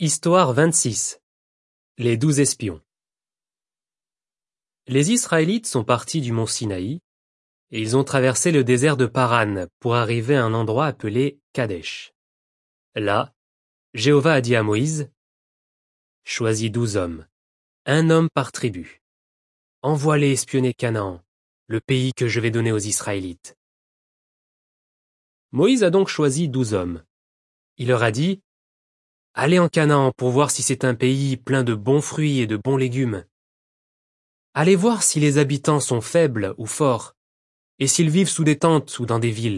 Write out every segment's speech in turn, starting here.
Histoire 26. Les 12 espions. Les Israélites sont partis du mont Sinaï, et ils ont traversé le désert de Paran pour arriver à un endroit appelé Kadesh. Là, Jéhovah a dit à Moïse, « Choisis 12 hommes, un homme par tribu. Envoie-les espionner Canaan, le pays que je vais donner aux Israélites. » Moïse a donc choisi 12 hommes. Il leur a dit, « Allez en Canaan pour voir si c'est un pays plein de bons fruits et de bons légumes. Allez voir si les habitants sont faibles ou forts, et s'ils vivent sous des tentes ou dans des villes. »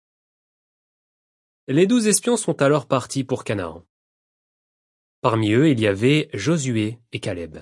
Les 12 espions sont alors partis pour Canaan. Parmi eux, il y avait Josué et Caleb.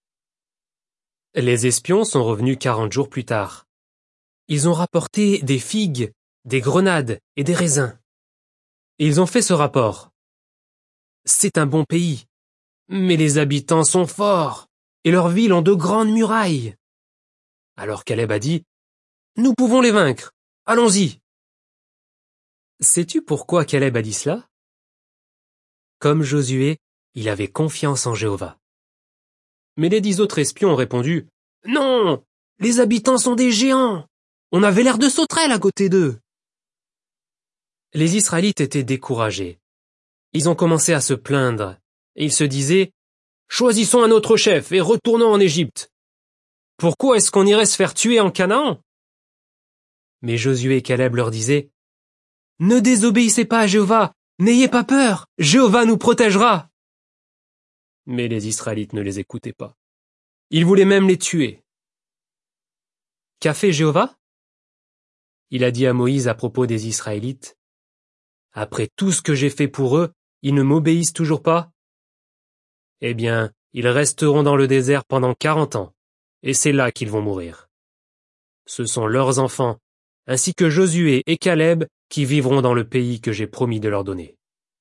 Les espions sont revenus 40 jours plus tard. Ils ont rapporté des figues, des grenades et des raisins. Et ils ont fait ce rapport. C'est un bon pays, mais les habitants sont forts, et leurs villes ont de grandes murailles. Alors Caleb a dit, « Nous pouvons les vaincre, allons-y !» Sais-tu pourquoi Caleb a dit cela? Comme Josué, il avait confiance en Jéhovah. Mais les 10 autres espions ont répondu, « Non, les habitants sont des géants, on avait l'air de sauterelles à côté d'eux. » Les Israélites étaient découragés. Ils ont commencé à se plaindre, et ils se disaient, « Choisissons un autre chef et retournons en Égypte. Pourquoi est-ce qu'on irait se faire tuer en Canaan? » Mais Josué et Caleb leur disaient, « Ne désobéissez pas à Jéhovah, n'ayez pas peur, Jéhovah nous protégera. » Mais les Israélites ne les écoutaient pas. Ils voulaient même les tuer. Qu'a fait Jéhovah? Il a dit à Moïse à propos des Israélites, « Après tout ce que j'ai fait pour eux, ils ne m'obéissent toujours pas? Eh bien, ils resteront dans le désert pendant 40 ans, et c'est là qu'ils vont mourir. Ce sont leurs enfants, ainsi que Josué et Caleb, qui vivront dans le pays que j'ai promis de leur donner. »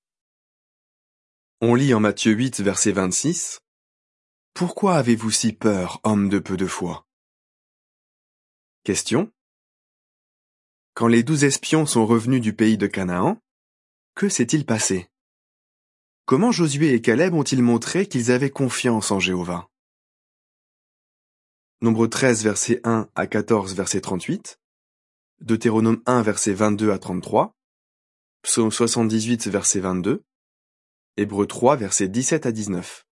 On lit en Matthieu 8, verset 26. « Pourquoi avez-vous si peur, hommes de peu de foi ?» Question. Quand les 12 espions sont revenus du pays de Canaan, que s'est-il passé? Comment Josué et Caleb ont-ils montré qu'ils avaient confiance en Jéhovah? Nombre 13, verset 1 à 14, verset 38. Deutéronome 1, verset 22 à 33. Psaume 78, verset 22. Hébreux 3, verset 17 à 19.